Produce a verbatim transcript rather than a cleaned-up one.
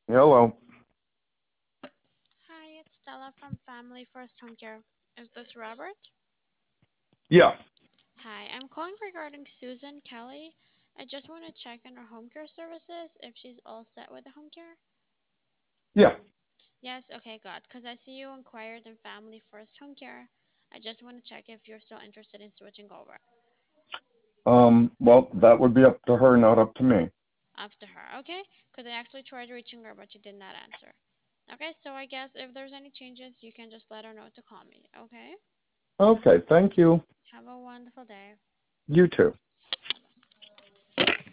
Hello. Hi, it's Stella from Family First Home Care. Is this Robert? Yeah. Hi, I'm calling regarding Susan Kelly. I just want to check on her home care services if she's all set with the home care. Yeah. Yes, okay, good. Because I see you inquired in Family First Home Care. I just want to check if you're still interested in switching over. Um, well, that would be up to her, not up to me. Up to her, okay? Because I actually tried reaching her, but she did not answer. Okay, so I guess if there's any changes, you can just let her know to call me, okay? Okay, thank you. Have a wonderful day. You too.